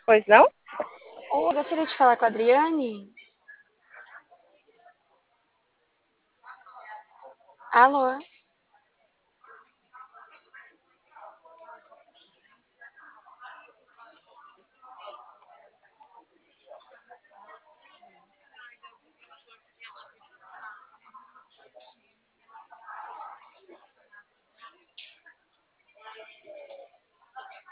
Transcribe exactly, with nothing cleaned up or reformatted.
Pois não? Oi, gostaria de falar com a Adriane. Alô?